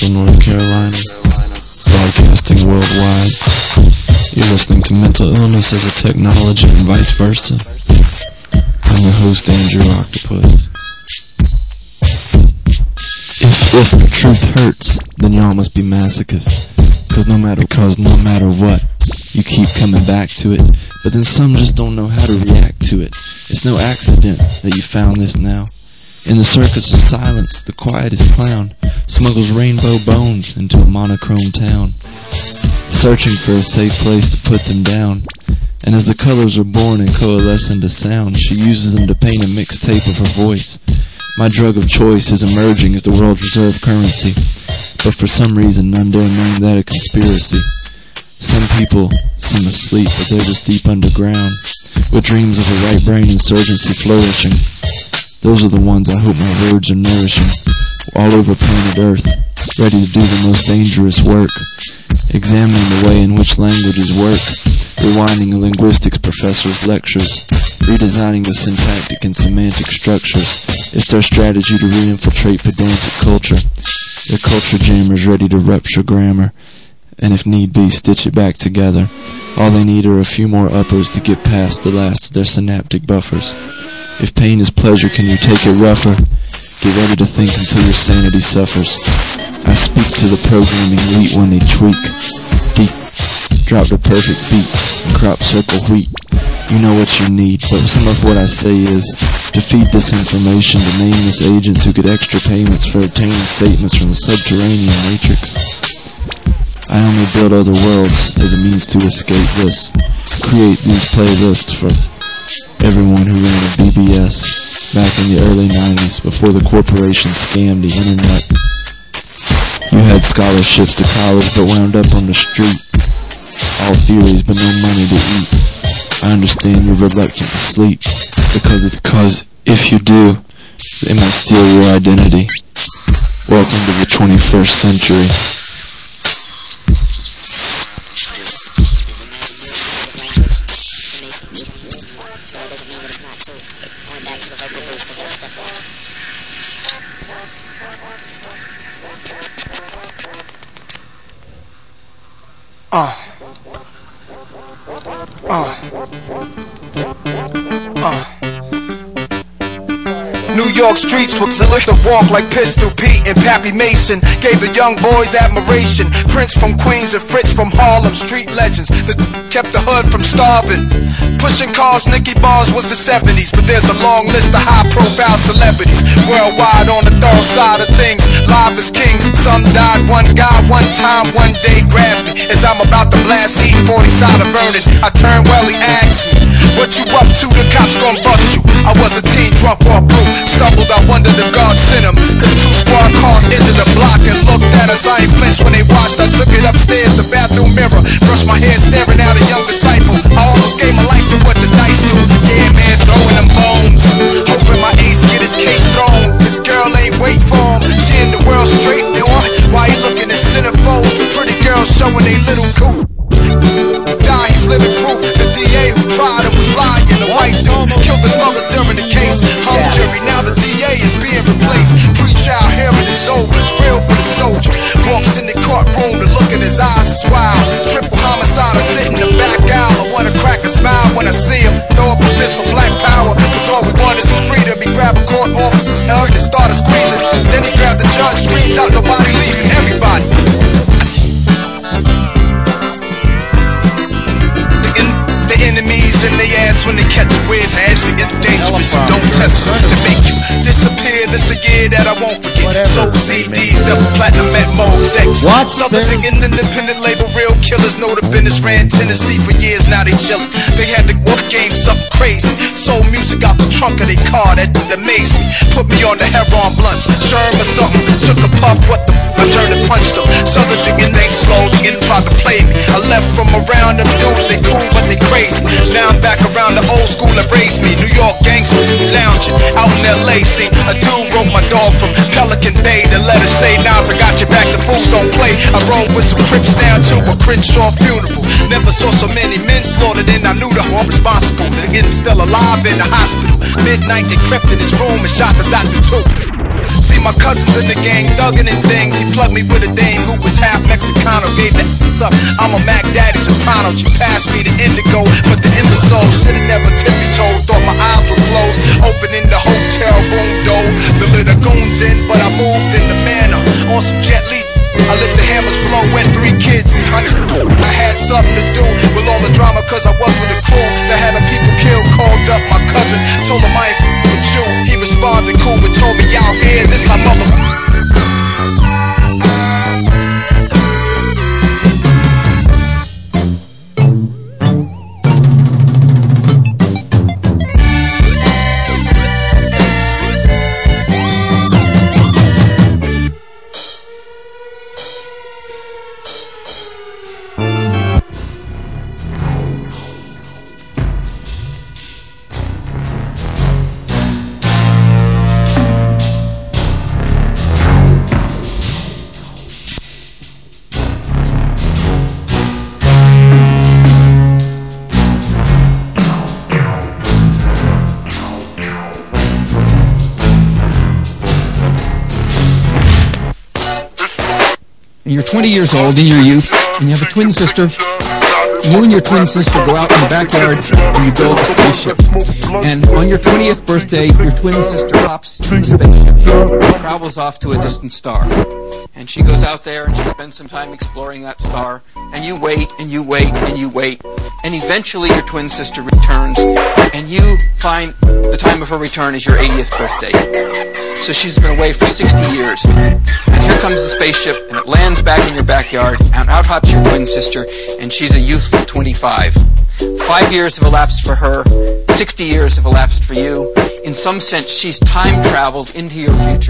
Central North Carolina, broadcasting worldwide. You're listening to Mental Illness as a Technology and Vice Versa. I'm your host, Andrew Octopus. If the truth hurts, then y'all must be masochists. Cause no matter what, you keep coming back to it. But then some just don't know how to react to it. It's no accident that you found this now. In the circus of silence, the quietest clown smuggles rainbow bones into a monochrome town, searching for a safe place to put them down. And as the colors are born and coalesce into sound, she uses them to paint a mixtape of her voice. My drug of choice is emerging as the world's reserve currency, but for some reason none dare name that a conspiracy. Some people seem asleep, but they're just deep underground, with dreams of a right brain insurgency flourishing. Those are the ones I hope my words are nourishing, all over planet Earth, ready to do the most dangerous work, examining the way in which languages work, rewinding a linguistics professor's lectures, redesigning the syntactic and semantic structures. It's their strategy to re-infiltrate pedantic culture. They're culture jammers ready to rupture grammar, and if need be, stitch it back together. All they need are a few more uppers to get past the last of their synaptic buffers. If pain is pleasure, can you take it rougher? Get ready to think until your sanity suffers. I speak to the programming elite when they tweak. Deep, drop the perfect beats, and crop circle wheat. You know what you need, but some of what I say is defeat disinformation to nameless agents who get extra payments for obtaining statements from the subterranean matrix. I only build other worlds as a means to escape this. Create these playlists for everyone who ran a BBS back in the early 90s before the corporation scammed the internet. You had scholarships to college but wound up on the street. All theories but no money to eat. I understand you're reluctant to sleep because if you do, they might steal your identity. Welcome to the 21st century. New York streets with to walk like Pistol Pete and Pappy Mason gave the young boys admiration. Prince from Queens and Fritz from Harlem, street legends that kept the hood from starving. Pushing cars, Nicky Bars was the 70s, but there's a long list of high-profile celebrities worldwide on the thorough side of things. Live as kings, some died. One guy, one time, one day grasped me as I'm about to blast heat 40 side of burning. I turned well, he asked me, "What you up to? The cops gon' bust you." I was a teen, drunk or blue. Stumbled, I wonder if God sent him, cause 2 squad cars entered the block and looked at us. I ain't flinched when they watched. I took it upstairs, the bathroom mirror, brushed my hair, staring at a young disciple. I almost gave my life to what the dice do. Yeah, man, throwing them bones, hoping my ace get his case thrown. This girl ain't wait for him, she in the world straight on. Why he looking at centerfolds? Pretty girls showing they little coot. Die, he's living proof. The DA who tried him was lying. The white dude killed his mother during the case. Hung jury, now the DA is being replaced. Pre-trial hearing is over, it's real for the soldier. Walks in the courtroom, the look in his eyes is wild. Triple homicide, I sit in the back aisle. I wanna crack a smile when I see him. Throw up a fist for black power, cause all we want is his freedom. He grabbed a court officer's hand and started squeezing. Then he grabbed the judge, screams out, nobody leaving, everybody. Enemies in their ass when they catch you. Where's actually dangerous? So don't test it to make you disappear. This a year that I won't forget. Soul CDs, double platinum at Mo's X. Southern singing independent label, real killers know the business. Ran Tennessee for years, now they chillin'. They had the work game something crazy. Soul music out the trunk of their car, that amazed me. Put me on the Heron blunts, Sherm or something. Took a puff, what the I turned and punched them. Southern singing ain't slow, they ain't tried to play me. I left from around them dudes, they cool but they crazy. Now I'm back around the old school that raised me. New York gangsters, we lounging out in LA. See, a dude wrote my dog from Pelican Bay. The letter say, Nas, I got your back, the fools don't play. I rode with some trips down to a Crenshaw funeral. Never saw so many men slaughtered and I knew the one responsible. The nigga still alive in the hospital. Midnight they crept in his room and shot the doctor too. See my cousins in the gang, thuggin' and things. He plugged me with a dame who was half Mexicano. Gave that up, I'm a Mac Daddy Soprano. She passed me the indigo, but the imbecile should've never tippy-toed. Thought my eyes were closed, open in the hotel room door. The little goons in, but I moved in the manner. On some Jet Li, I let the hammers blow, wet 3 kids. Honey, I had something to do with all the drama, cause I was with a crew that had the people killed. Called up my cousin, told him I ain't with you. He responded cool, but told me out here, this our mother. You're 20 years old in your youth, and you have a twin sister. You and your twin sister go out in the backyard and you build a spaceship. And on your 20th birthday, your twin sister hops in the spaceship and travels off to a distant star. And she goes out there and she spends some time exploring that star. And you wait and you wait and you wait. And eventually your twin sister returns, and you find the time of her return is your 80th birthday. So she's been away for 60 years. And here comes the spaceship, and it lands back in your backyard, and out hops your twin sister, and she's a youthful 25. 5 years have elapsed for her, 60 years have elapsed for you. In some sense, she's time traveled into your future.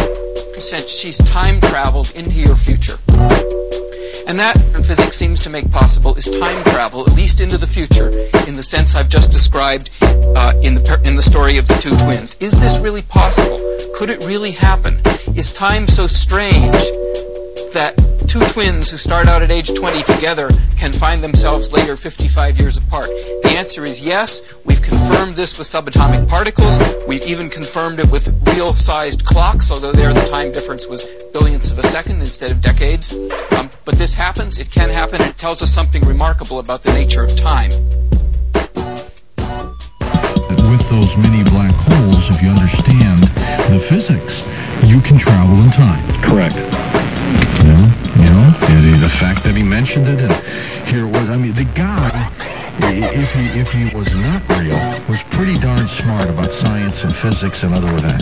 And that, in physics, seems to make possible is time travel, at least into the future, in the sense I've just described in the story of the two twins. Is this really possible? Could it really happen? Is time so strange that two twins who start out at age 20 together can find themselves later 55 years apart? The answer is yes. We've confirmed this with subatomic particles. We've even confirmed it with real-sized clocks, although there the time difference was billionths of a second instead of decades. But this happens. It can happen. It tells us something remarkable about the nature of time. With those mini black holes, if you understand the physics, you can travel in time. Correct. The fact that he mentioned it, here it was. I mean, the guy, if he was not real, was pretty darn smart about science and physics and other events.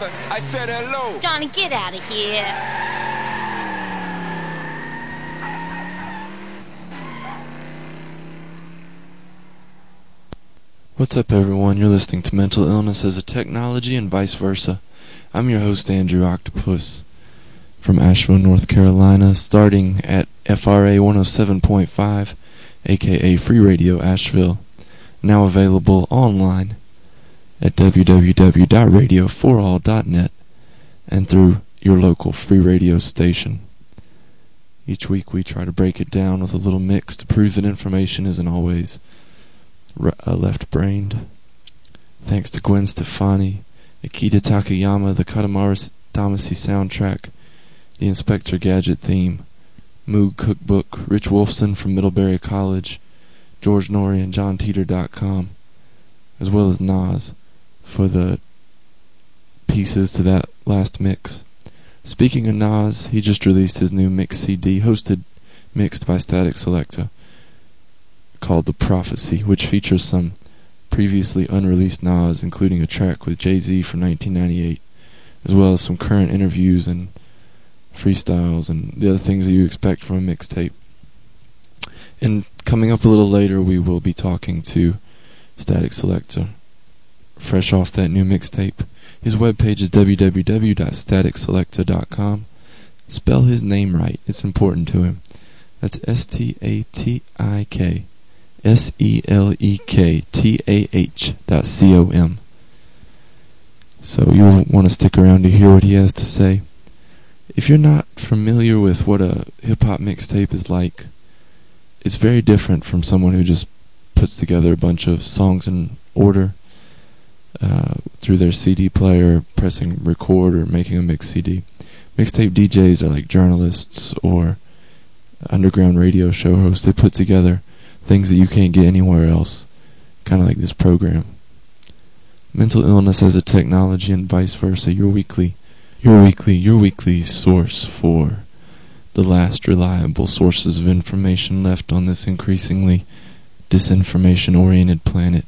brother. I said hello. Johnny, get out of here. What's up, everyone? You're listening to Mental Illness as a Technology and Vice Versa. I'm your host, Andrew Octopus, from Asheville, North Carolina, starting at FRA 107.5, aka Free Radio Asheville, now available online at www.radioforall.net and through your local free radio station. Each week we try to break it down with a little mix to prove that information isn't always left-brained. Thanks to Gwen Stefani, Akita Takayama, the Katamari Damacy soundtrack, the Inspector Gadget theme, Moog Cookbook, Rich Wolfson from Middlebury College, George Norrie and JohnTeeter.com, as well as Nas for the pieces to that last mix. Speaking of Nas, he just released his new mix CD, mixed by Static Selecta, called The Prophecy, which features some previously unreleased Nas, including a track with Jay-Z from 1998, as well as some current interviews and freestyles and the other things that you expect from a mixtape. And coming up a little later, we will be talking to Static Selecta, fresh off that new mixtape. His webpage is www.staticselecta.com. Spell his name right, it's important to him. That's StatikSelectah.com. So you'll want to stick around to hear what he has to say. If you're not familiar with what a hip-hop mixtape is like, it's very different from someone who just puts together a bunch of songs in order through their CD player, pressing record, or making a mix CD. Mixtape DJs are like journalists or underground radio show hosts. They put together things that you can't get anywhere else, kind of like this program. Mental Illness as a Technology and Vice Versa, your weekly source for the last reliable sources of information left on this increasingly disinformation-oriented planet.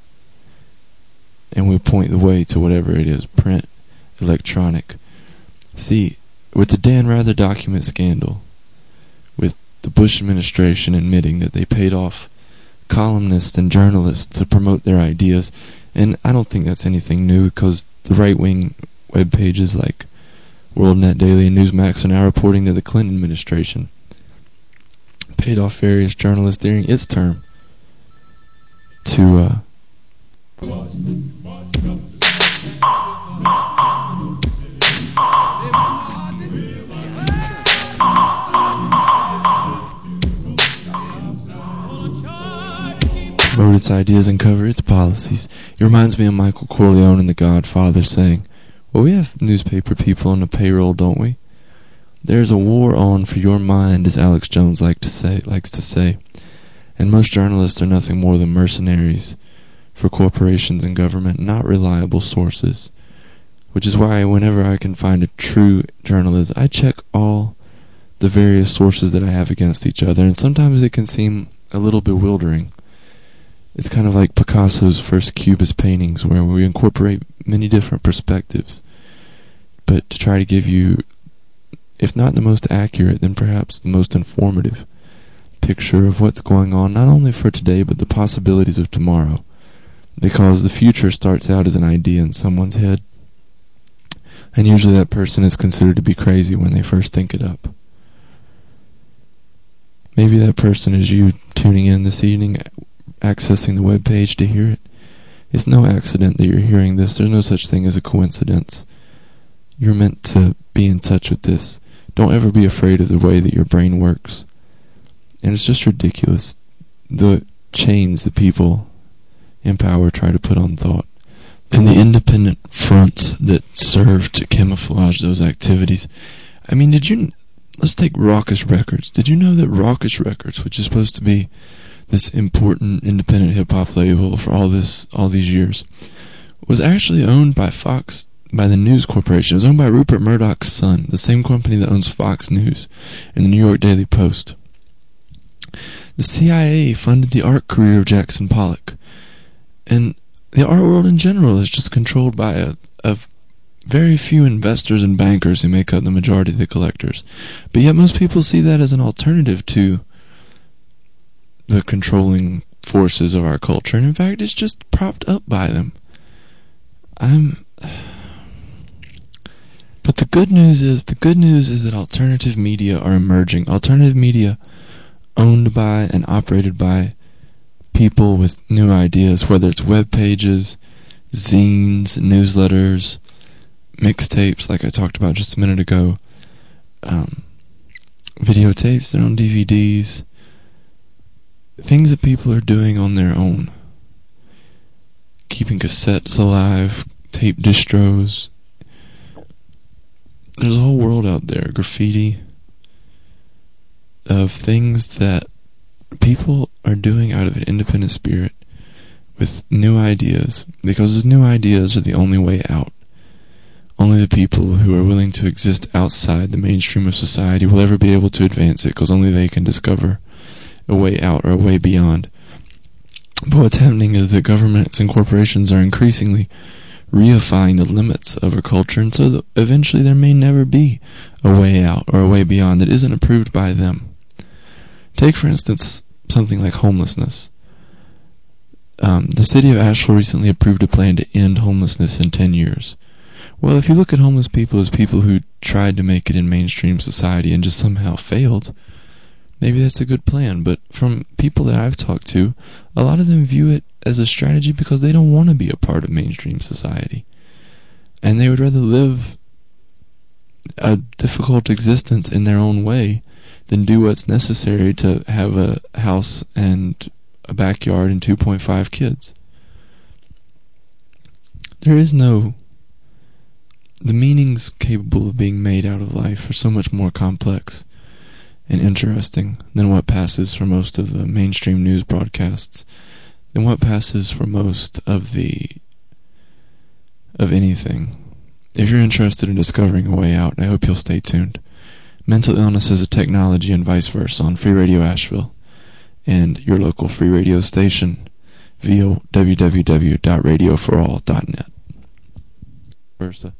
And we point the way to whatever it is, print, electronic. See, with the Dan Rather document scandal, with the Bush administration admitting that they paid off columnists and journalists to promote their ideas, and I don't think that's anything new, because the right-wing web pages like WorldNet Daily and Newsmax are now reporting that the Clinton administration paid off various journalists during its term to promote its ideas and cover its policies. It reminds me of Michael Corleone in The Godfather saying, "Well, we have newspaper people on the payroll, don't we? There's a war on for your mind," as Alex Jones likes to say. And most journalists are nothing more than mercenaries for corporations and government, not reliable sources. Which is why whenever I can find a true journalist, I check all the various sources that I have against each other, and sometimes it can seem a little bewildering. It's kind of like Picasso's first Cubist paintings, where we incorporate many different perspectives, but to try to give you, if not the most accurate, then perhaps the most informative picture of what's going on, not only for today, but the possibilities of tomorrow. Because the future starts out as an idea in someone's head, and usually that person is considered to be crazy when they first think it up. Maybe that person is you tuning in this evening, accessing the webpage to hear it. It's no accident that you're hearing this. There's no such thing as a coincidence. You're meant to be in touch with this. Don't ever be afraid of the way that your brain works. And it's just ridiculous, the chains that people in power try to put on thought, and the independent fronts that serve to camouflage those activities. I mean, let's take Raucous Records. Did you know that Raucous Records, which is supposed to be this important independent hip-hop label for all these years, was actually owned by the News Corporation. It was owned by Rupert Murdoch's son, the same company that owns Fox News and the New York Daily Post. The CIA funded the art career of Jackson Pollock, and the art world in general is just controlled by a very few investors and bankers who make up the majority of the collectors. But yet most people see that as an alternative to the controlling forces of our culture. And in fact, it's just propped up by them. But the good news is that alternative media are emerging. Alternative media owned by and operated by people with new ideas, whether it's web pages, zines, newsletters, mixtapes, like I talked about just a minute ago, videotapes, their own DVDs, things that people are doing on their own, keeping cassettes alive, tape distros. There's a whole world out there, graffiti, of things that people are doing out of an independent spirit with new ideas, because those new ideas are the only way out. Only the people who are willing to exist outside the mainstream of society will ever be able to advance it, because only they can discover a way out or a way beyond. But what's happening is that governments and corporations are increasingly reifying the limits of our culture, and so that eventually there may never be a way out or a way beyond that isn't approved by them. Take, for instance, something like homelessness. The city of Asheville recently approved a plan to end homelessness in 10 years. Well, if you look at homeless people as people who tried to make it in mainstream society and just somehow failed, maybe that's a good plan. But from people that I've talked to, a lot of them view it as a strategy because they don't want to be a part of mainstream society. And they would rather live a difficult existence in their own way than do what's necessary to have a house and a backyard and 2.5 kids. The meanings capable of being made out of life are so much more complex and interesting than what passes for most of the mainstream news broadcasts, than what passes for most of anything. If you're interested in discovering a way out, I hope you'll stay tuned. Mental illness is a technology and vice versa on Free Radio Asheville and your local free radio station via www.radioforall.net. Versa.